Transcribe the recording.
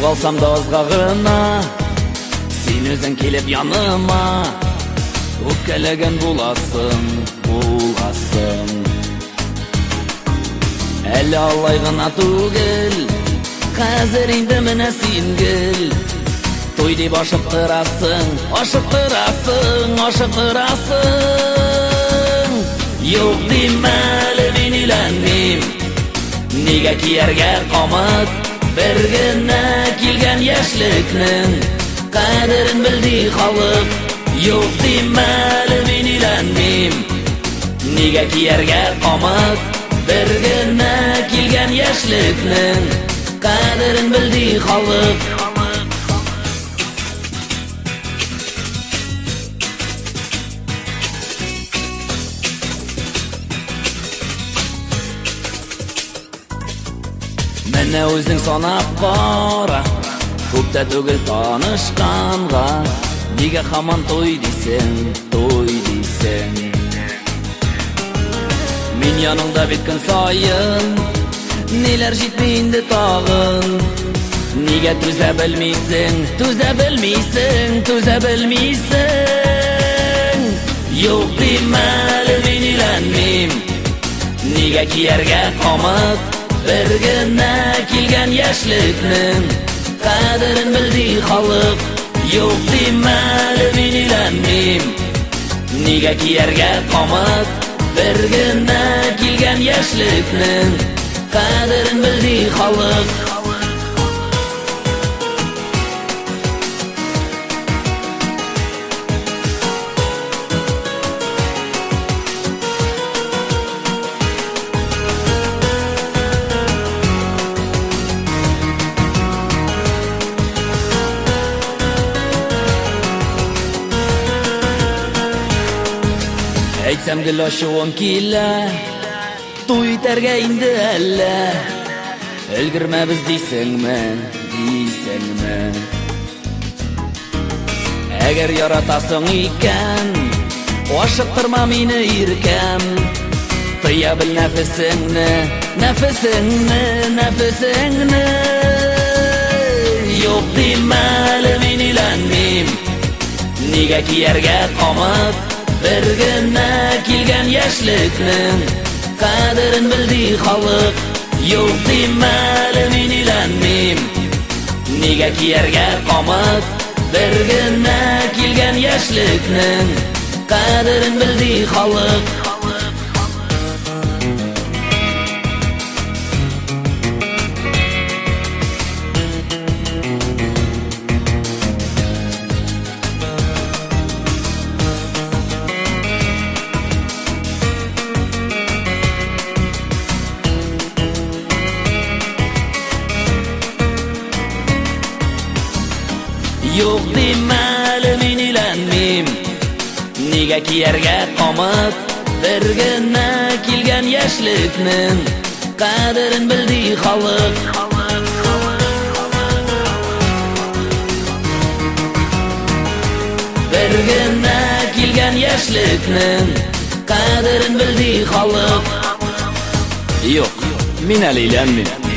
алсам да азга гына, сен өзің келіп яныма, өпкәләгән буласың. Әлі алай гына түгел, хәзер инде менә син гел. Той дип ашыктырасың. Юк димәле мин өйләнмим, нигә кияргә камыт? Бер генә килгән яшьлекнең кадерен белди халык. Юк димәле мин өйләнмим, нигә кияргә камыт? Бер генә килгән яшьлекнең кадерен белди халык. Менә үзең санап кара, күптә түгел танышканга, нигә һаман той дисең? Мин яныңда бит көн саен, ниләр җитми инде тагын? Нигә түзә белмисең? Юк димәле мин өйләнмим, нигә кияргә камыт? Бер генә килгән яшьлекнең кадерен белди халык. Юк димәле мин өйләнмим, нигә кияргә камыт? Бер генә килгән яшьлекнең кадерен белди халык. Әйтсәм гел ачуым килә, туй итәргә инде әллә? Өлгермәбез дисеңме? Әгәр яратасың икән, ашыктырма мине иркәм. Тыя бел нәфесеңне. Юк димәле мин өйләнмим, нигә кияргә камыт? Бер генә килгән яшьлекнең кадерен белди халык. Юк димәле мин өйләнмим, нигә кияргә камыт? Бер генә килгән яшьлекнең кадерен белди халык. Юк димәле мин өйләнмим, нигә кияргә камыт? Бер генә килгән яшьлекнең кадерен белди халык. Бер генә килгән яшьлекнең кадерен белди халык. Юк, мин әле өйләнмим.